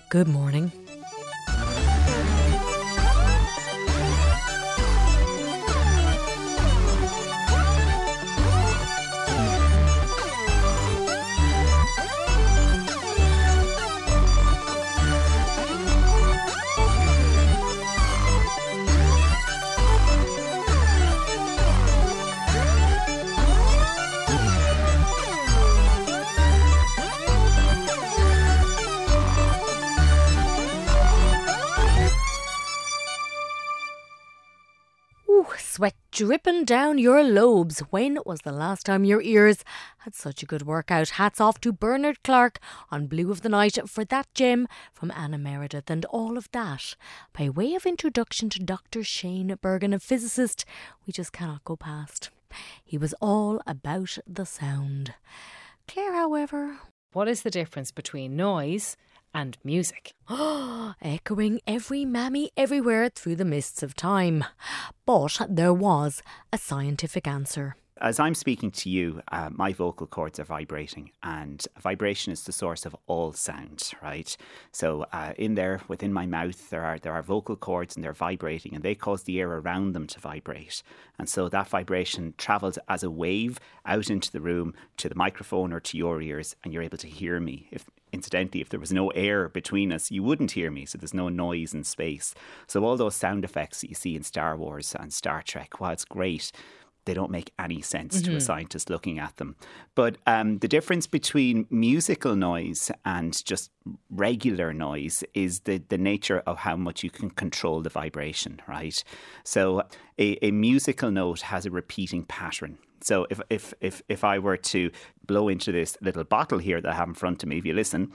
Good morning. Sweat dripping down your lobes. When was the last time your ears had such a good workout? Hats off to Bernard Clark on Blue of the Night for that gem from Anna Meredith. And all of that by way of introduction to Dr. Shane Bergen, a physicist we just cannot go past. He was all about the sound. Claire, however... What is the difference between noise and music? Echoing every mammy everywhere through the mists of time. But there was a scientific answer. As I'm speaking to you, my vocal cords are vibrating, and vibration is the source of all sound, right? So in there, within my mouth, there are vocal cords, and they're vibrating, and they cause the air around them to vibrate. And so that vibration travels as a wave out into the room, to the microphone or to your ears, and you're able to hear me. Incidentally, if there was no air between us, you wouldn't hear me, so there's no noise in space. So all those sound effects that you see in Star Wars and Star Trek, while it's great, they don't make any sense to a scientist looking at them. But the difference between musical noise and just regular noise is the nature of how much you can control the vibration, right? So a musical note has a repeating pattern. So if I were to blow into this little bottle here that I have in front of me, if you listen...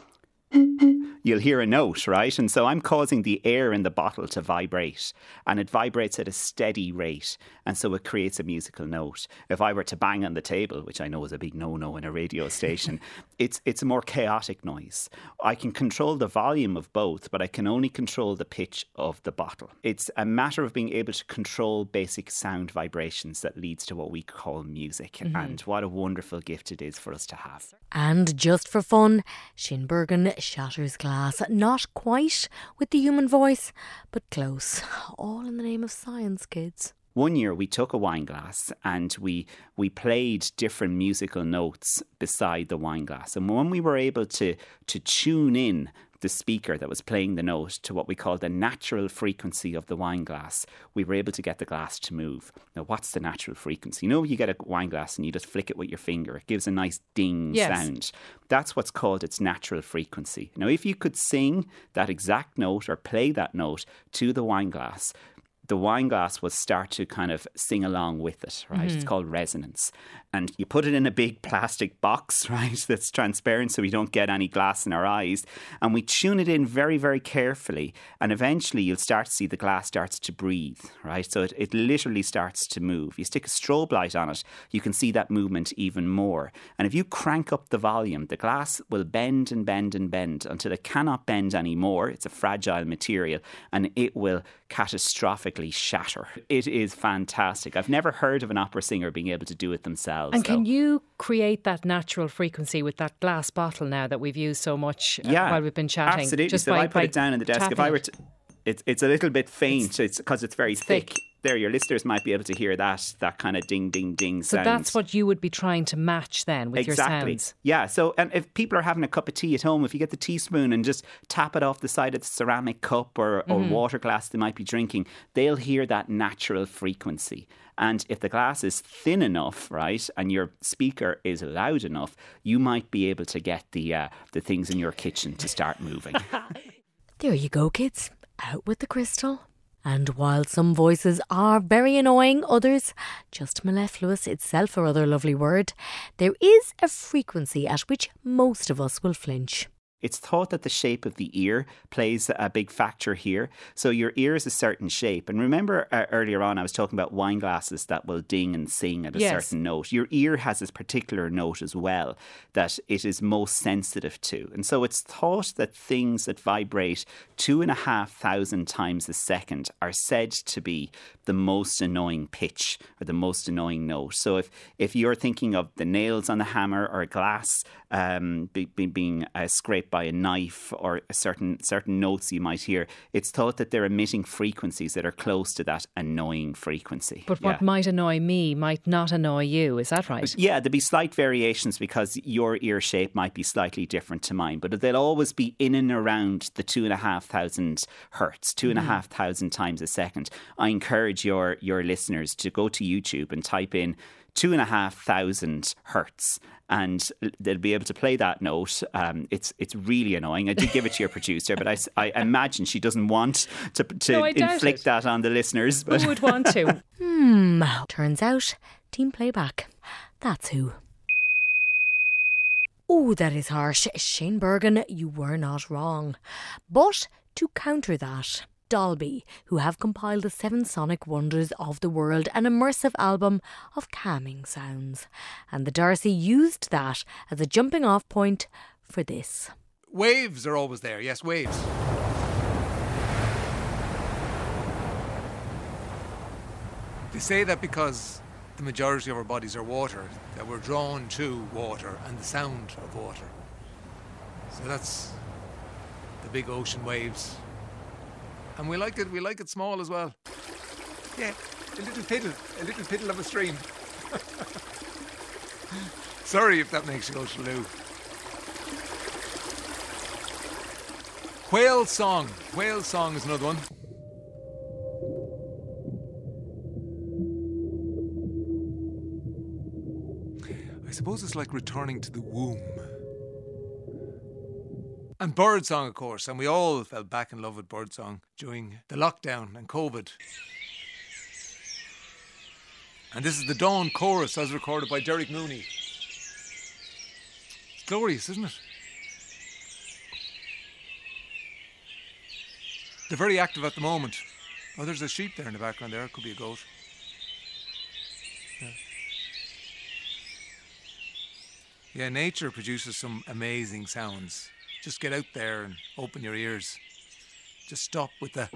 you'll hear a note, right? And so I'm causing the air in the bottle to vibrate, and it vibrates at a steady rate, and so it creates a musical note. If I were to bang on the table, which I know is a big no-no in a radio station, it's a more chaotic noise. I can control the volume of both, but I can only control the pitch of the bottle. It's a matter of being able to control basic sound vibrations that leads to what we call music, and what a wonderful gift it is for us to have. And just for fun, Shane Bergen shatters glass. Not quite with the human voice, but close. All in the name of science, kids. One year we took a wine glass and we played different musical notes beside the wine glass. And when we were able to tune in the speaker that was playing the note to what we call the natural frequency of the wine glass, we were able to get the glass to move. Now, what's the natural frequency? You know, you get a wine glass and you just flick it with your finger. It gives a nice ding sound. That's what's called its natural frequency. Now, if you could sing that exact note or play that note to the wine glass will start to kind of sing along with it, right? It's called resonance. And you put it in a big plastic box, right, that's transparent so we don't get any glass in our eyes. And we tune it in very, very carefully. And eventually you'll start to see the glass starts to breathe, right? So it literally starts to move. You stick a strobe light on it, you can see that movement even more. And if you crank up the volume, the glass will bend and bend and bend until it cannot bend anymore. It's a fragile material, and it will catastrophically shatter. It is fantastic. I've never heard of an opera singer being able to do it themselves. And can you create that natural frequency with that glass bottle now that we've used so much while we've been chatting? Absolutely. Just so I put it down on the desk. If I were to... It's a little bit faint. It's because it's very thick. There, your listeners might be able to hear that kind of ding, ding, ding sound. So that's what you would be trying to match then with your sounds. Yeah. So, and if people are having a cup of tea at home, if you get the teaspoon and just tap it off the side of the ceramic cup or water glass they might be drinking, they'll hear that natural frequency. And if the glass is thin enough, right, and your speaker is loud enough, you might be able to get the things in your kitchen to start moving. There you go, kids. Out with the crystal. And while some voices are very annoying, others just mellifluous itself, or other lovely word, there is a frequency at which most of us will flinch. It's thought that the shape of the ear plays a big factor here. So your ear is a certain shape. And remember earlier on I was talking about wine glasses that will ding and sing at a certain note. Your ear has this particular note as well that it is most sensitive to. And so it's thought that things that vibrate 2,500 times a second are said to be the most annoying pitch or the most annoying note. So if you're thinking of the nails on the hammer or a glass being scraped by a knife or certain notes you might hear, it's thought that they're emitting frequencies that are close to that annoying frequency. But what might annoy me might not annoy you, is that right? Yeah, there'll be slight variations because your ear shape might be slightly different to mine, but they'll always be in and around the 2,500 hertz, 2,500 times a second. I encourage your listeners to go to YouTube and type in 2,500 hertz, and they'll be able to play that note. It's really annoying. I did give it to your producer, but I imagine she doesn't want to inflict that on the listeners. But who would want to? Turns out, Team Playback. That's who. Oh, that is harsh. Shane Bergen, you were not wrong. But to counter that, Dolby, who have compiled the 7 sonic wonders of the world, an immersive album of calming sounds. And the Darcy used that as a jumping off point for this. Waves are always there, yes, waves. They say that because the majority of our bodies are water, that we're drawn to water and the sound of water. So that's the big ocean waves. And we like it small as well. Yeah, a little piddle of a stream. Sorry if that makes you go to loo. Whale song. Whale song is another one. I suppose it's like returning to the womb. And birdsong, of course, and we all fell back in love with birdsong during the lockdown and COVID. And this is the Dawn Chorus as recorded by Derek Mooney. It's glorious, isn't it? They're very active at the moment. Oh, there's a sheep there in the background there. It could be a goat. Yeah, nature produces some amazing sounds. Just get out there and open your ears. Just stop with and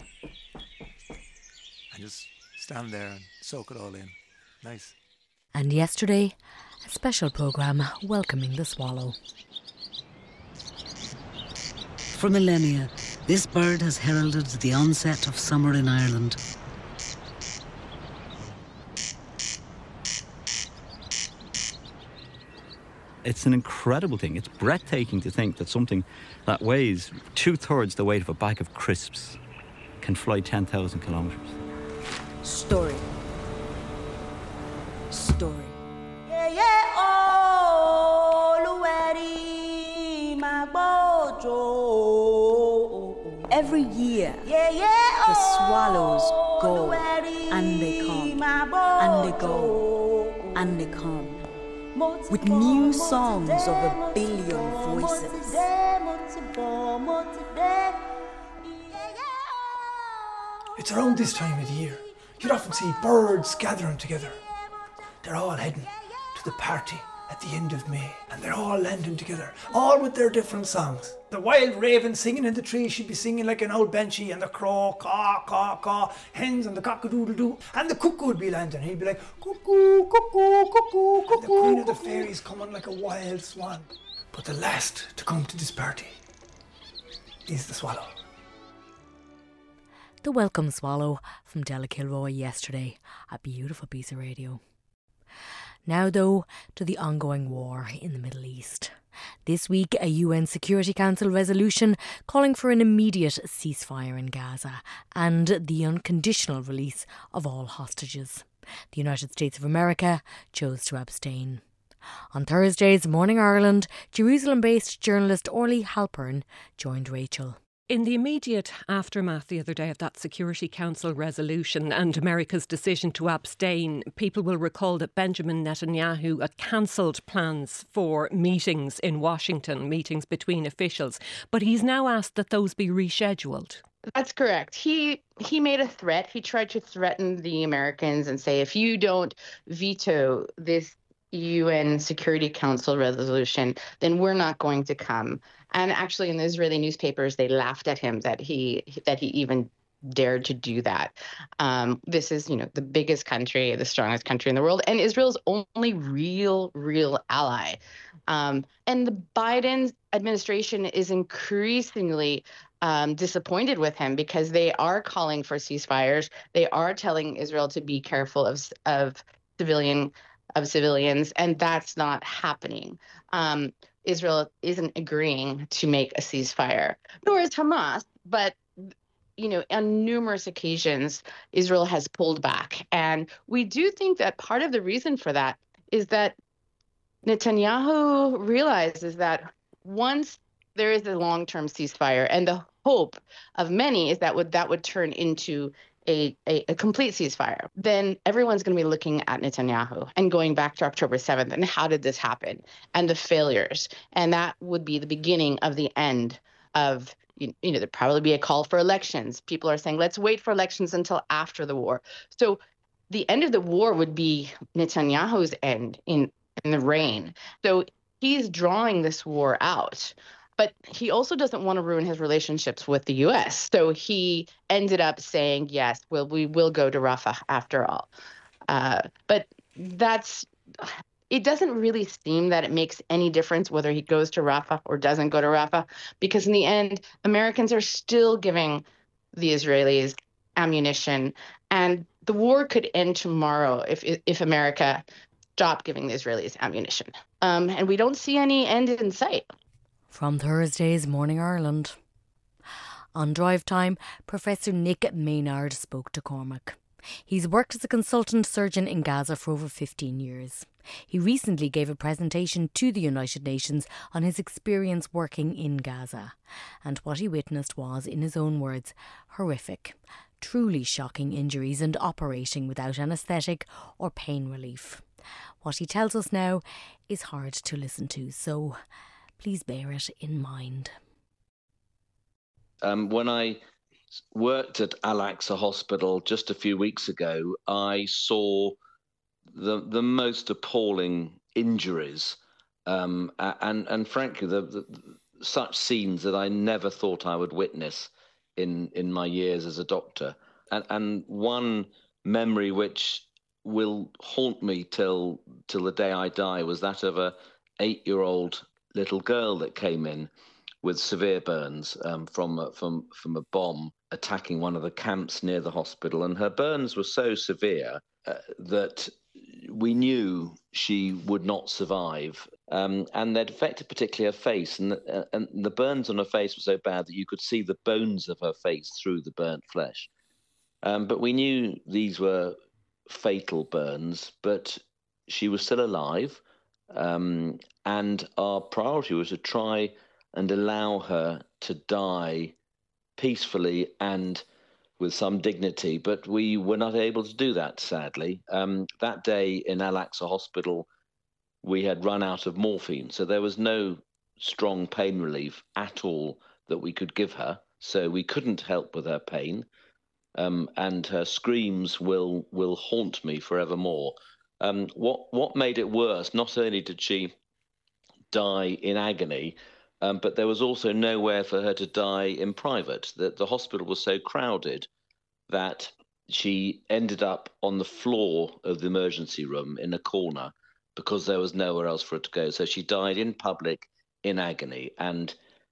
just stand there and soak it all in. Nice. And yesterday, a special programme welcoming the swallow. For millennia, this bird has heralded the onset of summer in Ireland. It's an incredible thing. It's breathtaking to think that something that weighs 2/3 the weight of a bag of crisps can fly 10,000 kilometres. Story. Every year, the swallows go and they come and they go and they come with new songs of 1 billion voices. It's around this time of the year. You'd often see birds gathering together. They're all heading to the party at the end of May, and they're all landing together, all with their different songs. The wild raven singing in the tree, she'd be singing like an old banshee, and the crow, caw, caw, caw, hens and the cock-a-doodle-doo, and the cuckoo would be landing. He'd be like, cuckoo, cuckoo, cuckoo, cuckoo. And the queen of the fairies coming like a wild swan. But the last to come to this party is the swallow. The Welcome Swallow from Della Kilroy yesterday. A beautiful piece of radio. Now, though, to the ongoing war in the Middle East. This week, a UN Security Council resolution calling for an immediate ceasefire in Gaza and the unconditional release of all hostages. The United States of America chose to abstain. On Thursday's Morning Ireland, Jerusalem-based journalist Orly Halpern joined Rachel. In the immediate aftermath the other day of that Security Council resolution and America's decision to abstain, people will recall that Benjamin Netanyahu had cancelled plans for meetings in Washington, meetings between officials, but he's now asked that those be rescheduled. That's correct. He made a threat. He tried to threaten the Americans and say, if you don't veto this UN Security Council resolution, then we're not going to come. And actually, in the Israeli newspapers, they laughed at him that he even dared to do that. This is, the biggest country, the strongest country in the world, and Israel's only real ally. And the Biden administration is increasingly disappointed with him because they are calling for ceasefires. They are telling Israel to be careful of civilians, and that's not happening. Israel isn't agreeing to make a ceasefire, nor is Hamas, but on numerous occasions, Israel has pulled back. And we do think that part of the reason for that is that Netanyahu realizes that once there is a long-term ceasefire, and the hope of many is that would turn into a complete ceasefire, then everyone's going to be looking at Netanyahu and going back to October 7th and how did this happen and the failures. And that would be the beginning of the end of there'd probably be a call for elections. People are saying, let's wait for elections until after the war. So the end of the war would be Netanyahu's end in the reign. So he's drawing this war out. But he also doesn't want to ruin his relationships with the U.S. So he ended up saying, yes, we will go to Rafah after all. But it doesn't really seem that it makes any difference whether he goes to Rafah or doesn't go to Rafah, because in the end, Americans are still giving the Israelis ammunition, and the war could end tomorrow if America stopped giving the Israelis ammunition. And we don't see any end in sight. From Thursday's Morning Ireland. On Drive Time, Professor Nick Maynard spoke to Cormac. He's worked as a consultant surgeon in Gaza for over 15 years. He recently gave a presentation to the United Nations on his experience working in Gaza. And what he witnessed was, in his own words, horrific. Truly shocking injuries and operating without anaesthetic or pain relief. What he tells us now is hard to listen to, so please bear it in mind. When I worked at Al-Aqsa Hospital just a few weeks ago, I saw the most appalling injuries, and frankly, such scenes that I never thought I would witness in my years as a doctor. And one memory which will haunt me till the day I die was that of a 8-year-old little girl that came in with severe burns from a bomb attacking one of the camps near the hospital, and her burns were so severe that we knew she would not survive, and they'd affected particularly her face, and the burns on her face were so bad that you could see the bones of her face through the burnt flesh. But we knew these were fatal burns, but she was still alive. And our priority was to try and allow her to die peacefully and with some dignity, but we were not able to do that, sadly. That day in Al-Aqsa Hospital, we had run out of morphine, so there was no strong pain relief at all that we could give her, so we couldn't help with her pain, and her screams will haunt me forevermore. What made it worse, not only did she die in agony, but there was also nowhere for her to die in private. The hospital was so crowded that she ended up on the floor of the emergency room in a corner because there was nowhere else for her to go. So she died in public in agony. And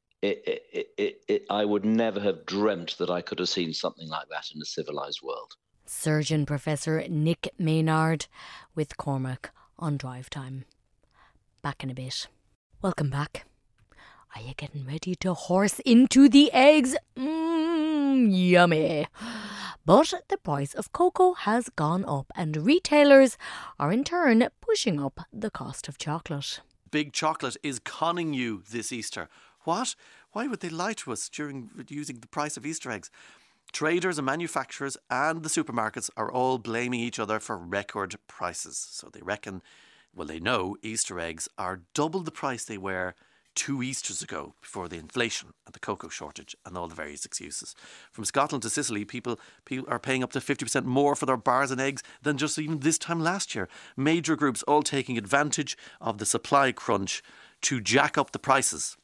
I would never have dreamt that I could have seen something like that in a civilized world. Surgeon Professor Nick Maynard with Cormac on Drive Time. Back in a bit. Welcome back. Are you getting ready to horse into the eggs? Yummy. But the price of cocoa has gone up, and retailers are in turn pushing up the cost of chocolate. Big Chocolate is conning you this Easter. What? Why would they lie to us during using the price of Easter eggs? Traders and manufacturers and the supermarkets are all blaming each other for record prices. So they reckon, well, they know Easter eggs are double the price they were 2 Easters ago, before the inflation and the cocoa shortage and all the various excuses. From Scotland to Sicily, people are paying up to 50% more for their bars and eggs than just even this time last year. Major groups all taking advantage of the supply crunch to jack up the prices.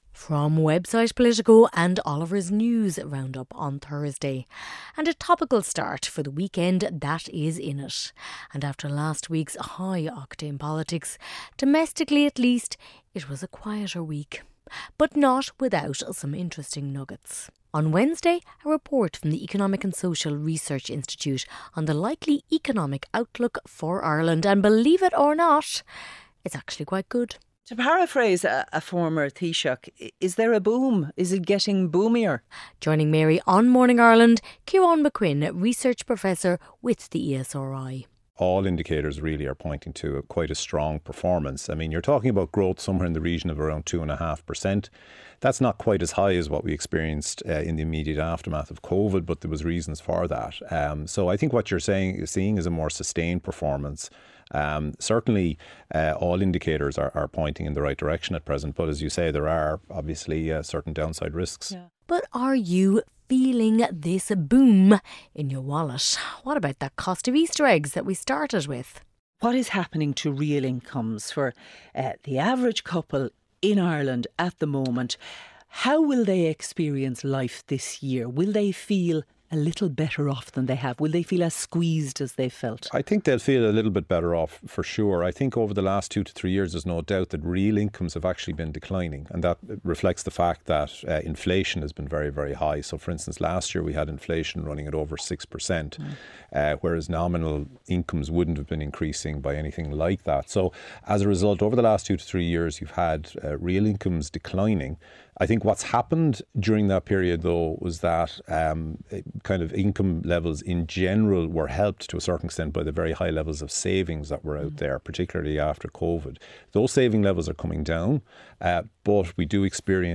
From website Politico and Oliver's News Roundup on Thursday. And a topical start for the weekend that is in it. And after last week's high-octane politics, domestically at least, it was a quieter week. But not without some interesting nuggets. On Wednesday, a report from the Economic and Social Research Institute on the likely economic outlook for Ireland. And believe it or not, it's actually quite good. To paraphrase a former Taoiseach, is there a boom? Is it getting boomier? Joining Mary on Morning Ireland, Ciarán McQuinn, Research Professor with the ESRI. All indicators really are pointing to quite a strong performance. I mean, you're talking about growth somewhere in the region of around 2.5%. That's not quite as high as what we experienced in the immediate aftermath of COVID, but there was reasons for that. So I think what you're seeing is a more sustained performance. Certainly, all indicators are pointing in the right direction at present. But as you say, there are obviously certain downside risks. Yeah. But are you feeling this boom in your wallet? What about that cost of Easter eggs that we started with? What is happening to real incomes for the average couple in Ireland at the moment? How will they experience life this year? Will they feel a little better off than they have? Will they feel as squeezed as they felt? I think they'll feel a little bit better off for sure. I think over the last 2 to 3 years, there's no doubt that real incomes have actually been declining. And that reflects the fact that inflation has been very, very high. So for instance, last year we had inflation running at over 6%, whereas nominal incomes wouldn't have been increasing by anything like that. So as a result, over the last 2 to 3 years, you've had real incomes declining. I think what's happened during that period, though, was that kind of income levels in general were helped to a certain extent by the very high levels of savings that were out there, particularly after COVID. Those saving levels are coming down, but we do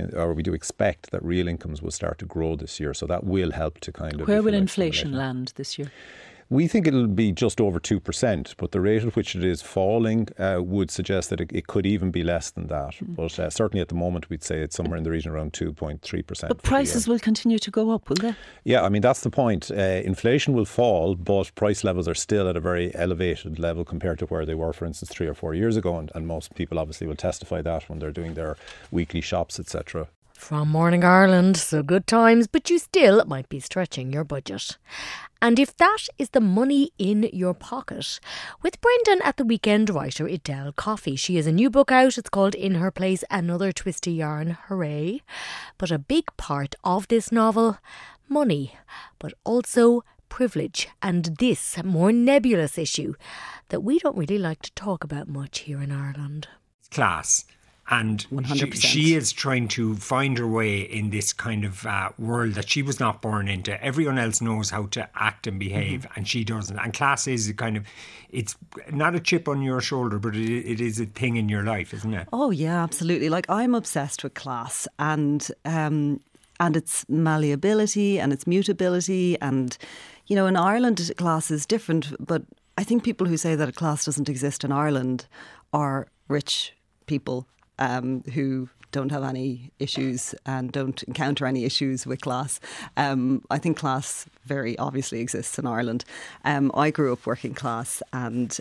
expect that real incomes will start to grow this year. So that will help to kind of... Where will inflation land this year? We think it'll be just over 2%, but the rate at which it is falling would suggest that it could even be less than that. But certainly at the moment, we'd say it's somewhere in the region around 2.3%. But prices will continue to go up, will they? Yeah, I mean, that's the point. Inflation will fall, but price levels are still at a very elevated level compared to where they were, for instance, 3 or 4 years ago. And most people obviously will testify that when they're doing their weekly shops, etc. From Morning Ireland, so good times, but you still might be stretching your budget. And if that is the money in your pocket, with Brendan at the weekend writer Edel Coffey. She has a new book out. It's called In Her Place, Another Twisty Yarn. Hooray. But a big part of this novel, money, but also privilege and this more nebulous issue that we don't really like to talk about much here in Ireland. Class. And 100%. she is trying to find her way in this kind of world that she was not born into. Everyone else knows how to act and behave, and she doesn't. And class is kind of, it's not a chip on your shoulder, but it is a thing in your life, isn't it? Oh, yeah, absolutely. Like, I'm obsessed with class and its malleability and its mutability. And, you know, in Ireland, class is different. But I think people who say that a class doesn't exist in Ireland are rich people who don't have any issues and don't encounter any issues with class. I think class very obviously exists in Ireland. I grew up working class and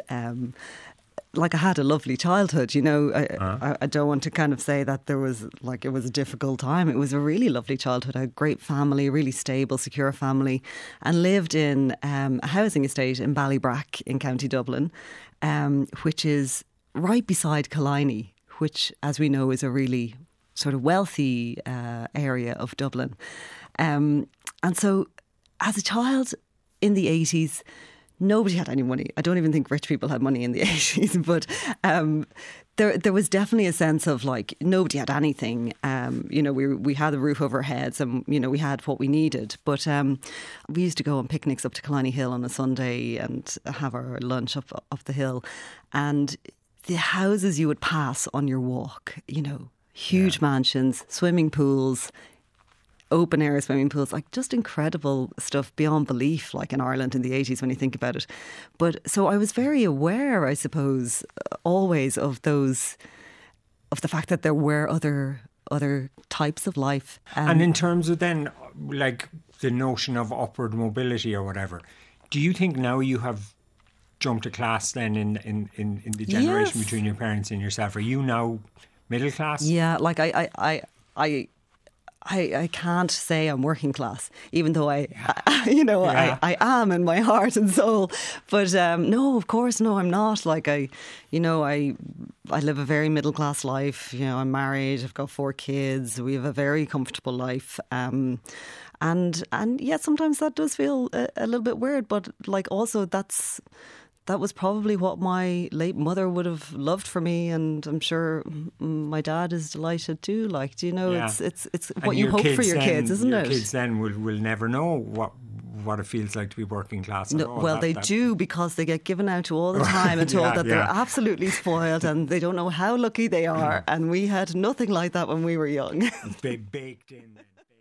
I had a lovely childhood, you know. I don't want to kind of say that it was a difficult time. It was a really lovely childhood. I had a great family, a really stable, secure family, and lived in a housing estate in Ballybrack in County Dublin, which is right beside Killiney, which, as we know, is a really sort of wealthy area of Dublin. And so as a child in the 80s, nobody had any money. I don't even think rich people had money in the 80s, but there was definitely a sense of like nobody had anything. You know, we had a roof over our heads and, you know, we had what we needed. But we used to go on picnics up to Killiney Hill on a Sunday and have our lunch up the hill. And the houses you would pass on your walk, you know, huge mansions, swimming pools, open air swimming pools, like just incredible stuff beyond belief, like in Ireland in the 80s when you think about it. But so I was very aware, I suppose, always of the fact that there were other types of life. And in terms of then, like the notion of upward mobility or whatever, do you think now you have jumped a class then in the generation between your parents and yourself? Are you now middle class? Yeah, like I I can't say I'm working class, even though I am in my heart and soul. But no, of course, no, I'm not. Like I live a very middle class life. You know, I'm married. I've got 4 kids. We have a very comfortable life. And yeah, sometimes that does feel a little bit weird. But like also that was probably what my late mother would have loved for me, and I'm sure my dad is delighted too. Like, do you know, it's what you hope for your kids, isn't it? Your kids then will never know what it feels like to be working class. No, well, they do, because they get given out to all the time and told that they're absolutely spoiled and they don't know how lucky they are. And we had nothing like that when we were young. Baked in.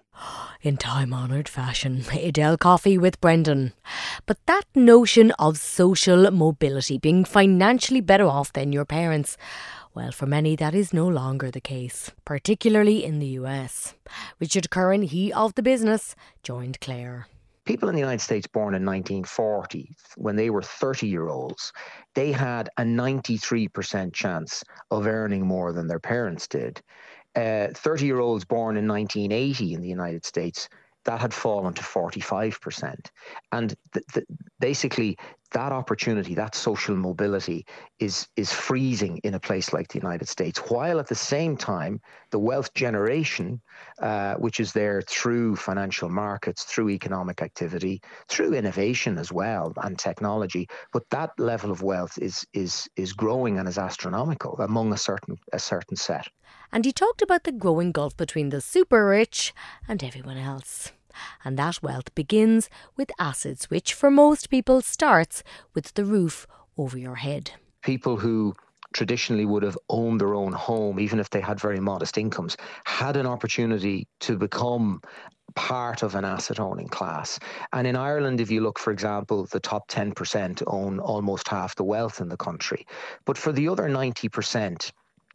In time-honoured fashion, Adele Coffey with Brendan. But that notion of social mobility, being financially better off than your parents, well, for many that is no longer the case, particularly in the US. Richard Curran, he of the business, joined Claire. People in the United States born in 1940, when they were 30-year-olds, they had a 93% chance of earning more than their parents did. 30-year-olds born in 1980 in the United States, that had fallen to 45%. And basically, that opportunity, that social mobility is freezing in a place like the United States, while at the same time, the wealth generation, which is there through financial markets, through economic activity, through innovation as well, and technology, but that level of wealth is growing and is astronomical among a certain set. And he talked about the growing gulf between the super rich and everyone else. And that wealth begins with assets, which for most people starts with the roof over your head. People who traditionally would have owned their own home, even if they had very modest incomes, had an opportunity to become part of an asset owning class. And in Ireland, if you look, for example, the top 10% own almost half the wealth in the country. But for the other 90%,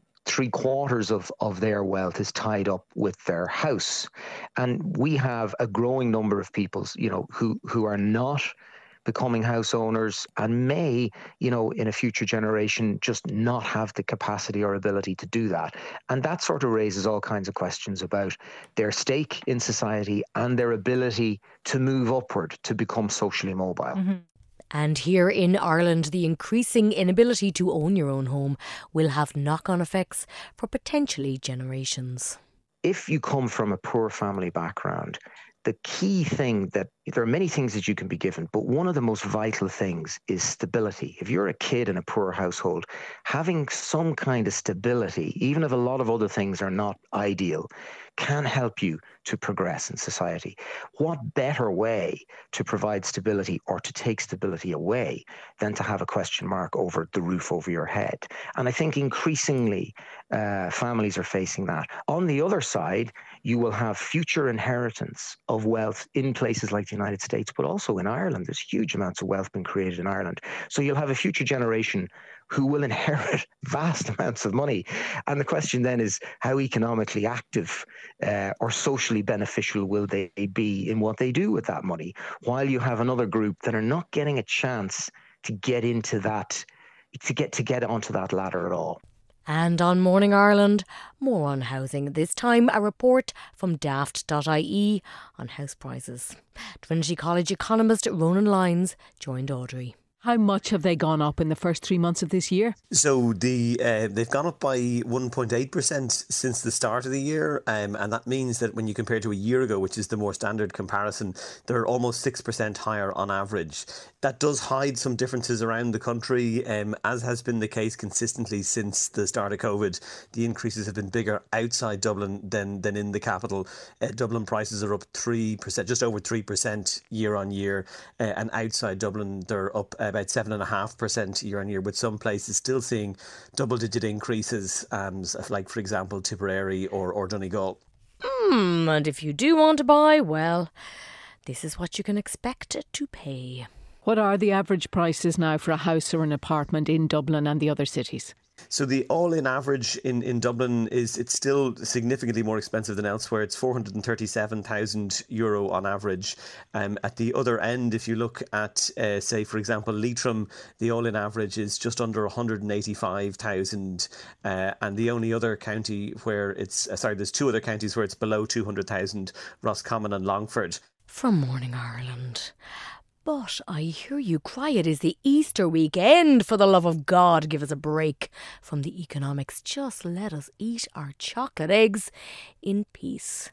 3/4 of their wealth is tied up with their house. And we have a growing number of people, who are not becoming house owners and may, in a future generation, just not have the capacity or ability to do that. And that sort of raises all kinds of questions about their stake in society and their ability to move upward, to become socially mobile. Mm-hmm. And here in Ireland, the increasing inability to own your own home will have knock-on effects for potentially generations. If you come from a poor family background, the key thing that there are many things that you can be given, but one of the most vital things is stability. If you're a kid in a poor household, having some kind of stability, even if a lot of other things are not ideal, can help you to progress in society. What better way to provide stability or to take stability away than to have a question mark over the roof over your head? And I think increasingly families are facing that. On the other side, you will have future inheritance of wealth in places like the United States, but also in Ireland. There's huge amounts of wealth being created in Ireland. So you'll have a future generation who will inherit vast amounts of money. And the question then is, how economically active or socially beneficial will they be in what they do with that money? While you have another group that are not getting a chance to get into that, to get onto that ladder at all. And on Morning Ireland, more on housing. This time a report from daft.ie on house prices. Trinity College economist Ronan Lyons joined Audrey. How much have they gone up in the first 3 months of this year? So they've gone up by 1.8% since the start of the year, and that means that when you compare to a year ago, which is the more standard comparison, they're almost 6% higher on average. That does hide some differences around the country, as has been the case consistently since the start of COVID. The increases have been bigger outside Dublin than in the capital. Dublin prices are up 3%, just over 3% year on year, and outside Dublin they're up about 7.5% year on year, with some places still seeing double-digit increases, like, for example, Tipperary or Donegal. And if you do want to buy, well, this is what you can expect to pay. What are the average prices now for a house or an apartment in Dublin and the other cities? So the all-in average in Dublin it's still significantly more expensive than elsewhere. It's €437,000 on average. At the other end, if you look at, say, for example, Leitrim, the all-in average is just under 185,000. And the only other county where there's two other counties where it's below 200,000, Roscommon and Longford. From Morning Ireland. But I hear you cry, it is the Easter weekend. For the love of God, give us a break from the economics. Just let us eat our chocolate eggs in peace.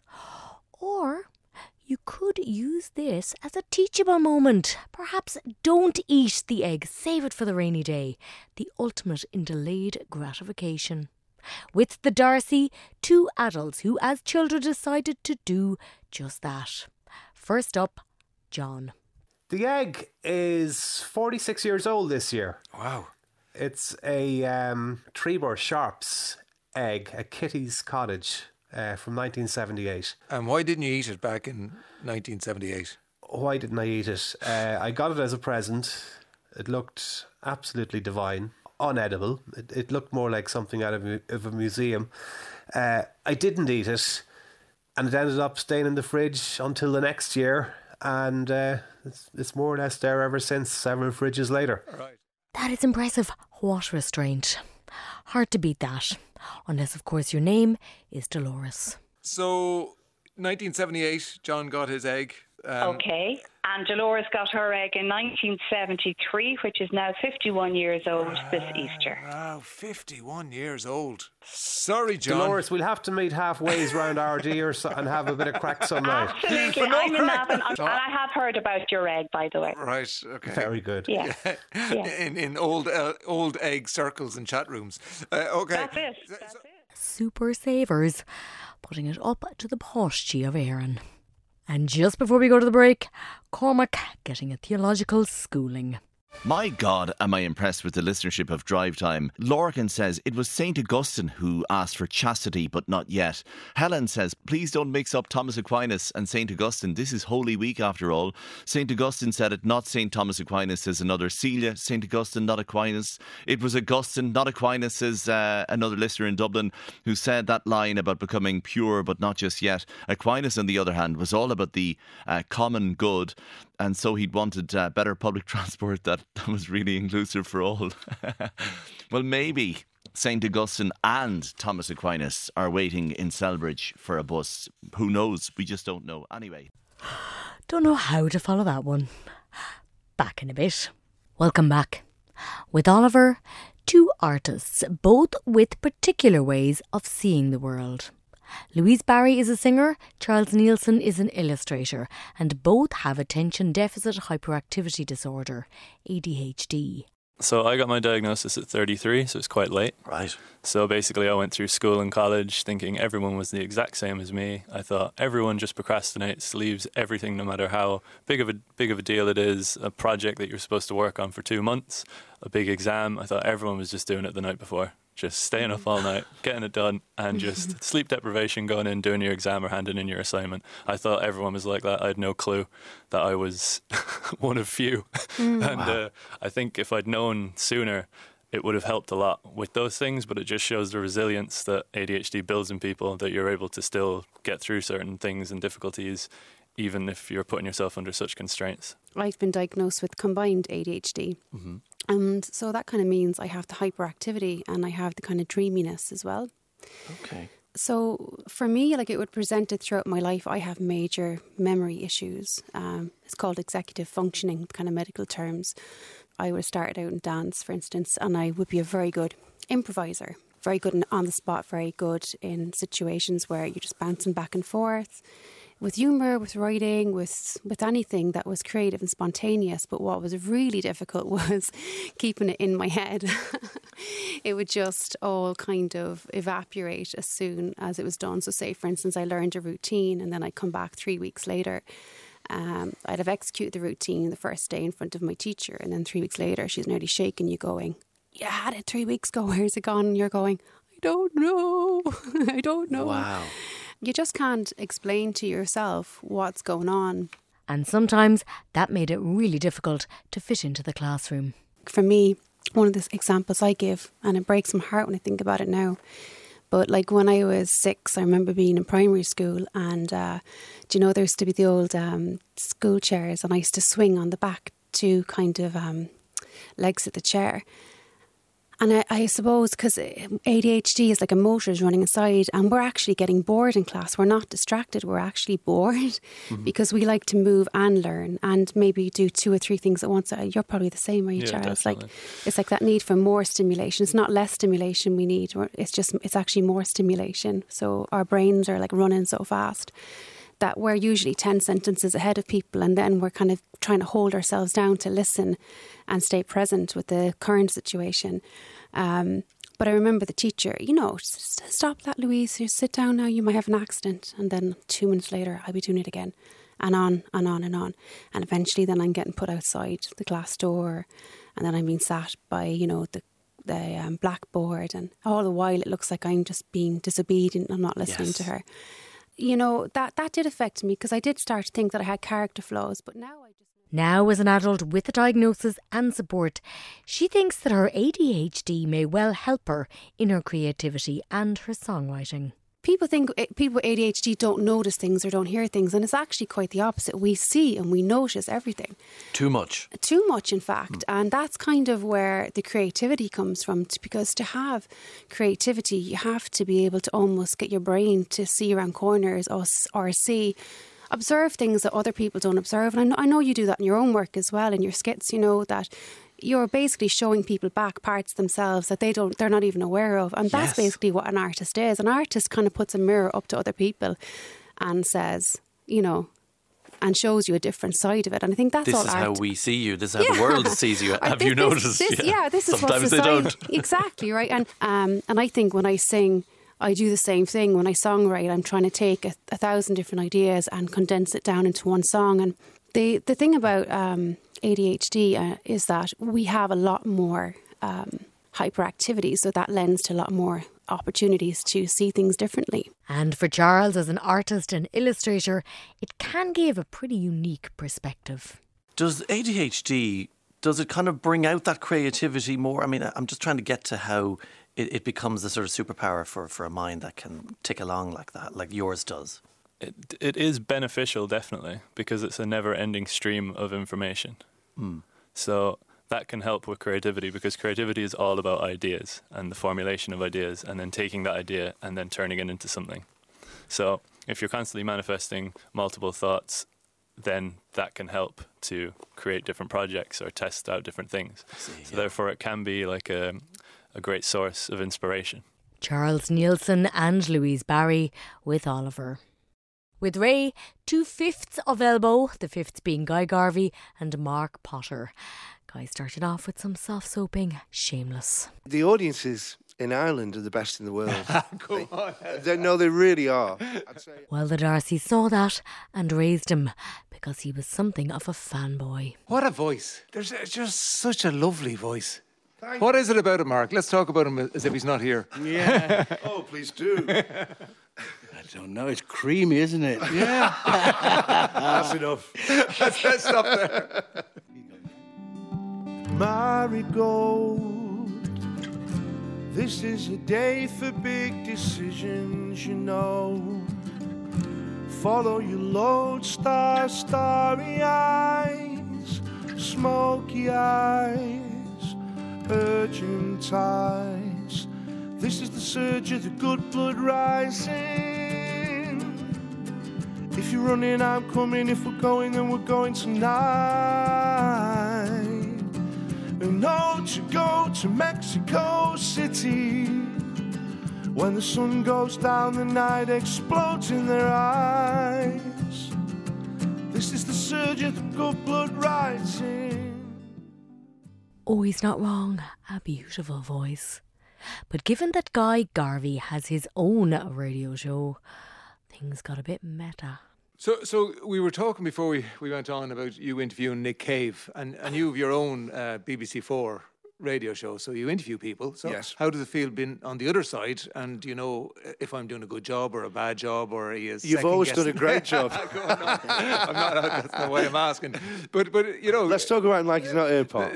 Or you could use this as a teachable moment. Perhaps don't eat the egg. Save it for the rainy day. The ultimate in delayed gratification. With the Darcy, two adults who as children decided to do just that. First up, John. The egg is 46 years old this year. Wow. It's a Trebor Sharps egg, a Kitty's Cottage from 1978. And why didn't you eat it back in 1978? Why didn't I eat it? I got it as a present. It looked absolutely divine. Unedible. It looked more like something out of a museum. I didn't eat it, and it ended up staying in the fridge until the next year. And it's more or less there ever since, several fridges later. Right. That is impressive. What restraint. Hard to beat that. Unless, of course, your name is Dolores. So, 1978, John got his egg. Okay. And Dolores got her egg in 1973, which is now 51 years old this Easter. Wow, 51 years old. Sorry, John. Dolores, we'll have to meet halfway round RD and have a bit of crack some night. Absolutely. I'm in Navan, and I have heard about your egg, by the way. Right, okay. Very good. Yeah. In old egg circles and chat rooms. Okay. That's it. Super savers, putting it up to the posture of Aaron. And just before we go to the break, Cormac getting a theological schooling. My God, am I impressed with the listenership of Drive Time. Lorcan says it was St. Augustine who asked for chastity, but not yet. Helen says, please don't mix up Thomas Aquinas and St. Augustine. This is Holy Week after all. St. Augustine said it, not St. Thomas Aquinas, says another. Celia, St. Augustine, not Aquinas. It was Augustine, not Aquinas, says another listener in Dublin who said that line about becoming pure, but not just yet. Aquinas, on the other hand, was all about the common good. And so he'd wanted better public transport that was really inclusive for all. Well, maybe St. Augustine and Thomas Aquinas are waiting in Selbridge for a bus. Who knows? We just don't know. Anyway. Don't know how to follow that one. Back in a bit. Welcome back. With Oliver, two artists, both with particular ways of seeing the world. Louise Barry is a singer, Charles Nielsen is an illustrator, and both have attention deficit hyperactivity disorder, ADHD. So I got my diagnosis at 33, so it's quite late. Right. So basically I went through school and college thinking everyone was the exact same as me. I thought everyone just procrastinates, leaves everything no matter how big of a deal it is, a project that you're supposed to work on for 2 months, a big exam. I thought everyone was just doing it the night before. Just staying up all night, getting it done, and just sleep deprivation, going in, doing your exam or handing in your assignment. I thought everyone was like that. I had no clue that I was one of few. And I think if I'd known sooner, it would have helped a lot with those things, but it just shows the resilience that ADHD builds in people, that you're able to still get through certain things and difficulties, even if you're putting yourself under such constraints. I've been diagnosed with combined ADHD. Mm-hmm. And so that kind of means I have the hyperactivity and I have the kind of dreaminess as well. Okay. So for me, like it would present it throughout my life. I have major memory issues. It's called executive functioning, kind of medical terms. I would have started out in dance, for instance, and I would be a very good improviser. Very good on the spot, very good in situations where you're just bouncing back and forth. With humour, with writing, with anything that was creative and spontaneous. But what was really difficult was keeping it in my head. It would just all kind of evaporate as soon as it was done. So say, for instance, I learned a routine and then I'd come back 3 weeks later. I'd have executed the routine the first day in front of my teacher. And then 3 weeks later, she's nearly shaking you going, "You had it 3 weeks ago, where's it gone?" And you're going, "I don't know. I don't know." Wow. You just can't explain to yourself what's going on. And sometimes that made it really difficult to fit into the classroom. For me, one of the examples I give, and it breaks my heart when I think about it now. But like when I was 6, I remember being in primary school, and there used to be the old school chairs, and I used to swing on the back 2 kind of legs of the chair. And I suppose because ADHD is like a motor's running inside, and we're actually getting bored in class. We're not distracted, we're actually bored because we like to move and learn and maybe do 2 or 3 things at once. You're probably the same, are you, Charles? Definitely. It's like that need for more stimulation. It's not less stimulation we need. It's actually more stimulation. So our brains are like running so fast that we're usually 10 sentences ahead of people, and then we're kind of trying to hold ourselves down to listen and stay present with the current situation. But I remember the teacher, stop that, Louise, you sit down now, you might have an accident. And then 2 minutes later, I'll be doing it again, and on and on and on. And eventually then I'm getting put outside the glass door, and then I'm being sat by, the blackboard, and all the while it looks like I'm just being disobedient. I'm not listening to her. That did affect me, because I did start to think that I had character flaws, but now Now, as an adult with a diagnosis and support, she thinks that her ADHD may well help her in her creativity and her songwriting. People think people with ADHD don't notice things or don't hear things, and it's actually quite the opposite. We see and we notice everything. Too much. Too much, in fact. And that's kind of where the creativity comes from, because to have creativity, you have to be able to almost get your brain to see around corners or observe things that other people don't observe. And I know you do that in your own work as well, in your skits, that you're basically showing people back parts of themselves that they're not even aware of. And that's basically what an artist is. An artist kind of puts a mirror up to other people and says, and shows you a different side of it. And I think that's all art. This is how we see you. This is how the world sees you. Have you noticed? This is Sometimes what society, they don't. Exactly, right. And I think when I sing, I do the same thing. When I songwrite, I'm trying to take 1,000 different ideas and condense it down into one song. And the thing about ADHD is that we have a lot more hyperactivity, so that lends to a lot more opportunities to see things differently. And for Charles, as an artist and illustrator, it can give a pretty unique perspective. Does ADHD, does it kind of bring out that creativity more? I mean, I'm just trying to get to how it becomes a sort of superpower for a mind that can tick along like that, like yours does. It is beneficial, definitely, because it's a never-ending stream of information. So that can help with creativity, because creativity is all about ideas and the formulation of ideas, and then taking that idea and then turning it into something. So if you're constantly manifesting multiple thoughts, then that can help to create different projects or test out different things. Therefore, it can be like a great source of inspiration. Charles Nielsen and Louise Barry with Oliver. With Ray, 2/5 of Elbow, the fifth being Guy Garvey and Mark Potter. Guy started off with some soft soaping, Shameless. The audiences in Ireland are the best in the world. Come on. They really are. Well, the Darcy saw that and raised him, because he was something of a fanboy. What a voice. There's just such a lovely voice. What is it about him, Mark? Let's talk about him as if he's not here. Yeah. Oh, please do. I don't know. It's creamy, isn't it? Yeah. That's enough. Let's stop there. Marigold, this is a day for big decisions, Follow your lodestar, starry eyes, smoky eyes, urgent ties. This is the surge of the good blood rising. If you're running, I'm coming. If we're going, then we're going tonight. And don't you go to Mexico City. When the sun goes down, the night explodes in their eyes. This is the surge of the good blood rising. Oh, he's not wrong. A beautiful voice. But given that Guy Garvey has his own radio show, things got a bit meta. So we were talking before we went on about you interviewing Nick Cave, and you have your own BBC4 radio show, so you interview people. So Yes. how does it feel being on the other side and you know if I'm doing a good job or a bad job or he is You've always done a great job. I'm not, that's not why I'm asking. But you know... Let's talk about him like he's not airport.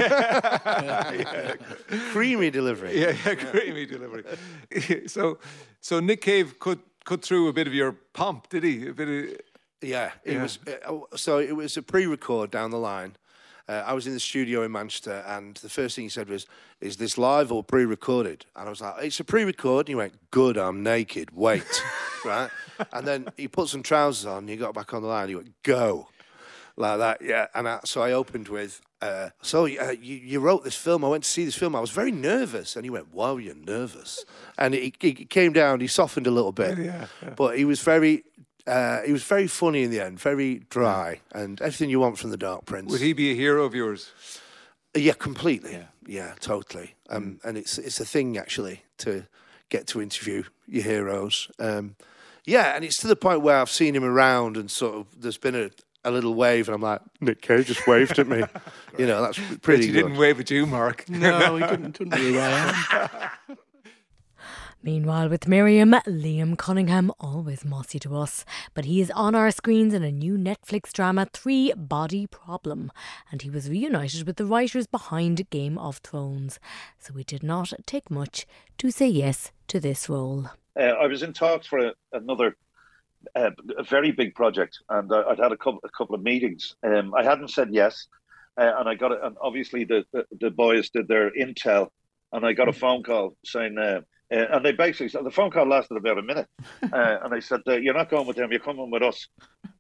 Creamy delivery. Yeah, creamy delivery. So Nick Cave cut through a bit of your pomp, did he? A bit of... Yeah, it was. So it was a pre-record down the line. I was in the studio in Manchester, and the first thing he said was, "Is this live or pre-recorded?" And I was like, "It's a pre-record." And he went, "Good, I'm naked. Wait," right? And then he put some trousers on. And he got back on the line. He went, "Go," like that. Yeah. And so I opened with, you wrote this film. I went to see this film. I was very nervous. And he went, "Wow, you're nervous." And he came down. He softened a little bit, but he was very funny in the end, very dry, and everything you want from the Dark Prince. Would he be a hero of yours? Yeah, completely. Yeah, totally. And it's a thing, actually, to get to interview your heroes. Yeah, and it's to the point where I've seen him around and sort of there's been a little wave and I'm like, Nick Cave just waved at me. You know, that's pretty He good. didn't wave at you, Mark. No, he didn't know who I am. Meanwhile, with Miriam, Liam Cunningham, always mossy to us, but he is on our screens in a new Netflix drama, Three Body Problem, and he was reunited with the writers behind Game of Thrones. So it did not take much to say yes to this role. I was in talks for another a very big project, and I'd had a couple of meetings. I hadn't said yes, and I got it. And obviously, the boys did their intel, and I got a phone call saying. And they basically said, the phone call lasted about a minute. And they said, "You're not going with them, you're coming with us."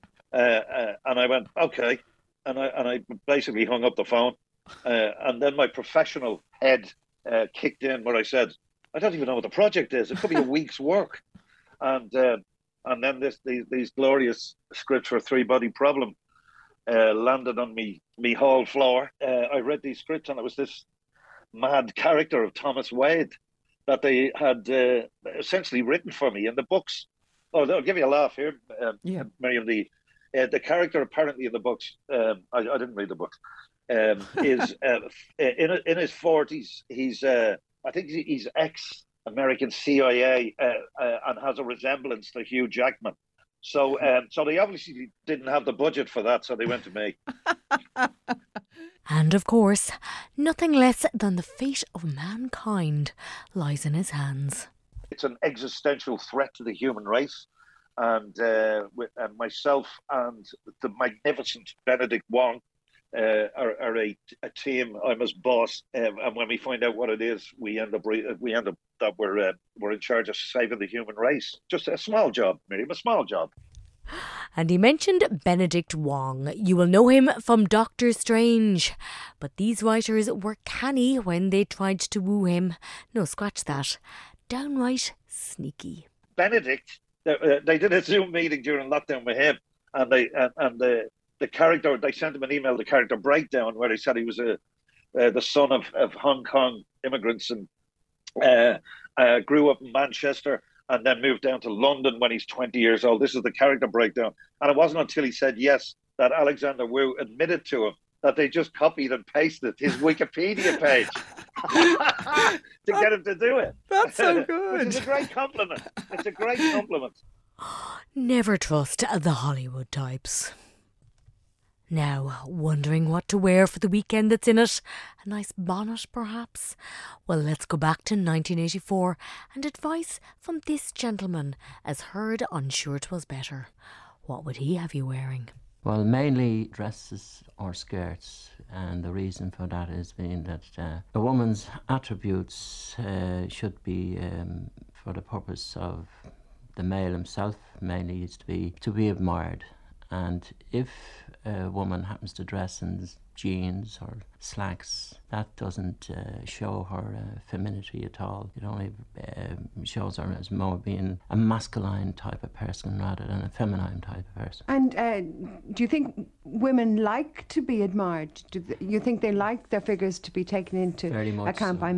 And I went, "Okay." And I basically hung up the phone. And then my professional head kicked in where I said, "I don't even know what the project is. It could be a week's work." And then these glorious scripts for Three Body Problem landed on me hall floor. I read these scripts, and it was this mad character of Thomas Wade that they had essentially written for me in the books. Oh, I'll give you a laugh here, Miriam. The character apparently in the books, I didn't read the books, is in his 40s. He's I think he's ex-American CIA and has a resemblance to Hugh Jackman. So they obviously didn't have the budget for that, so they went to me. And of course, nothing less than the fate of mankind lies in his hands. It's an existential threat to the human race, and myself and the magnificent Benedict Wong are a team. I'm his boss, and when we find out what it is, we end up that we're in charge of saving the human race. Just a small job, Miriam, a small job. And he mentioned Benedict Wong. You will know him from Doctor Strange. But these writers were canny when they tried to woo him. No, scratch that. Downright sneaky. Benedict, they did a Zoom meeting during lockdown with him, and the character, they sent him an email, the character breakdown, where they said he was the son of Hong Kong immigrants and grew up in Manchester and then moved down to London when he's 20 years old. This is the character breakdown. And it wasn't until he said yes that Alexander Wu admitted to him that they just copied and pasted his Wikipedia page to get him to do it. That's so good. Which is a great compliment. It's a great compliment. Never trust the Hollywood types. Now, wondering what to wear for the weekend that's in it? A nice bonnet, perhaps? Well, let's go back to 1984 and advice from this gentleman, as heard on Sure 'Twas Better. What would he have you wearing? Well, mainly dresses or skirts, and the reason for that is being that a woman's attributes should be for the purpose of the male himself, mainly is to be admired. And if a woman happens to dress in jeans or slacks, that doesn't show her femininity at all. It only shows her as more being a masculine type of person rather than a feminine type of person. And do you think women like to be admired? Do you think they like their figures to be taken into account by men?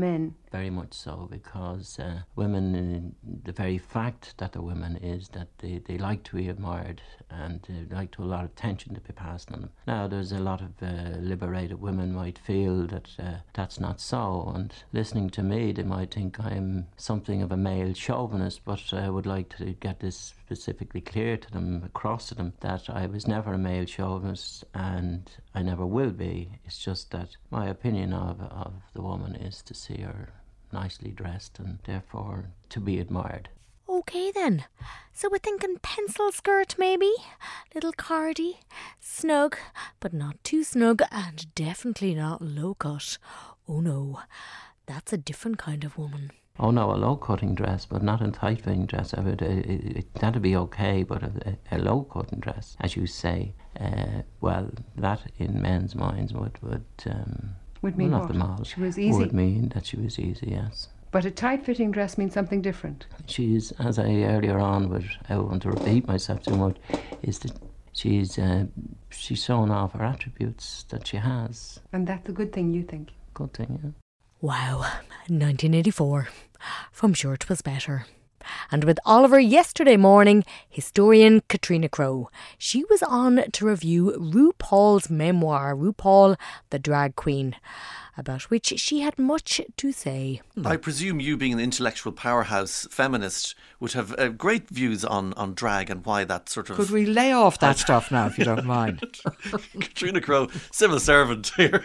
Very much so, because women, the very fact that they're women is that they like to be admired and they like to a lot of attention to be passed on them. Now, there's a lot of liberated women might feel that that's not so, and listening to me, they might think I'm something of a male chauvinist, but I would like to get this specifically clear to them, across to them, that I was never a male chauvinist and I never will be. It's just that my opinion of the woman is to see her nicely dressed and therefore to be admired. OK then, so we're thinking pencil skirt maybe, little cardi, snug, but not too snug, and definitely not low cut. Oh no, that's a different kind of woman. Oh no, a low-cutting dress, but not a tight-fitting dress. That'd be okay, but a low-cutting dress, as you say, well, that in men's minds would mean not what? them all. She was easy? Would mean that she was easy, yes. But a tight-fitting dress means something different. She's, as I earlier on, but I don't want to repeat myself too much, is that she's shown off her attributes that she has. And that's a good thing, you think? Good thing, yeah. Wow, 1984. From Sure 'Twas Better. And with Oliver yesterday morning, historian Katrina Crowe. She was on to review RuPaul's memoir, RuPaul the Drag Queen, about which she had much to say. I presume you, being an intellectual powerhouse feminist, would have great views on drag and why that sort of... Could we lay off that stuff now, if you don't mind? Katrina Crowe, civil servant here.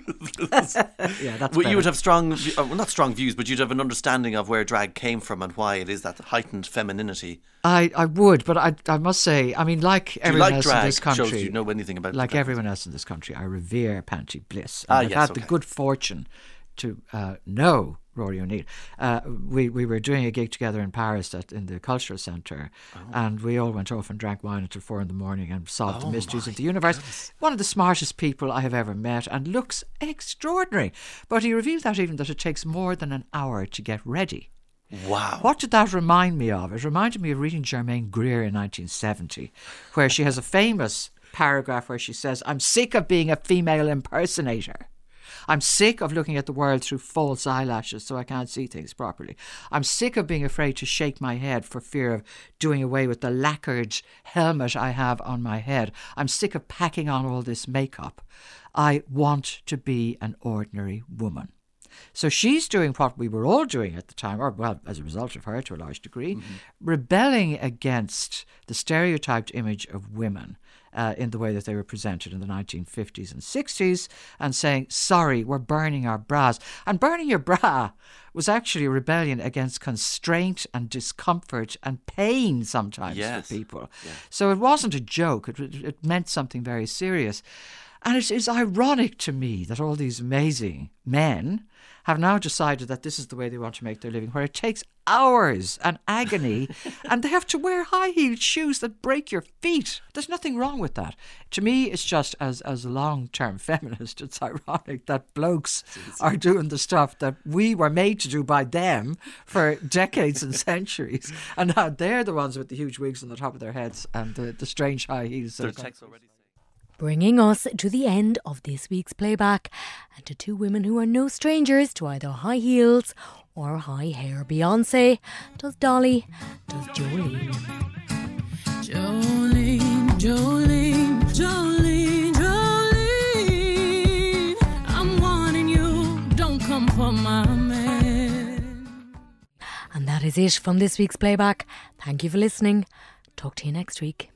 Yeah, that's well, you would have strong, well, not strong views, but you'd have an understanding of where drag came from and why it is that heightened femininity. I would, but I must say, I mean, like everyone else in this country, shows you know anything about like drag. Everyone else in this country, I revere Panchie Bliss. I've had the good fortune to know Rory O'Neill. We were doing a gig together in Paris in the Cultural Centre, and we all went off and drank wine until 4 a.m. and solved the mysteries of the universe. Goodness. One of the smartest people I have ever met, and looks extraordinary. But he revealed that it takes more than an hour to get ready. Wow. What did that remind me of? It reminded me of reading Germaine Greer in 1970, where she has a famous paragraph where she says, "I'm sick of being a female impersonator. I'm sick of looking at the world through false eyelashes so I can't see things properly. I'm sick of being afraid to shake my head for fear of doing away with the lacquered helmet I have on my head. I'm sick of packing on all this makeup. I want to be an ordinary woman." So she's doing what we were all doing at the time, or well, as a result of her to a large degree, rebelling against the stereotyped image of women in the way that they were presented in the 1950s and 60s, and saying, sorry, we're burning our bras. And burning your bra was actually a rebellion against constraint and discomfort and pain sometimes for people. Yeah. So it wasn't a joke. It meant something very serious. And it is ironic to me that all these amazing men have now decided that this is the way they want to make their living, where it takes hours and agony and they have to wear high-heeled shoes that break your feet. There's nothing wrong with that. To me, it's just, as a long-term feminist, it's ironic that blokes are doing the stuff that we were made to do by them for decades and centuries. And now they're the ones with the huge wigs on the top of their heads and the strange high heels. Bringing us to the end of this week's playback, and to two women who are no strangers to either high heels or high hair. Beyonce does Dolly, does Jolene. Jolene, Jolene, Jolene, Jolene, I'm wanting you, don't come for my man. And that is it from this week's playback. Thank you for listening. Talk to you next week.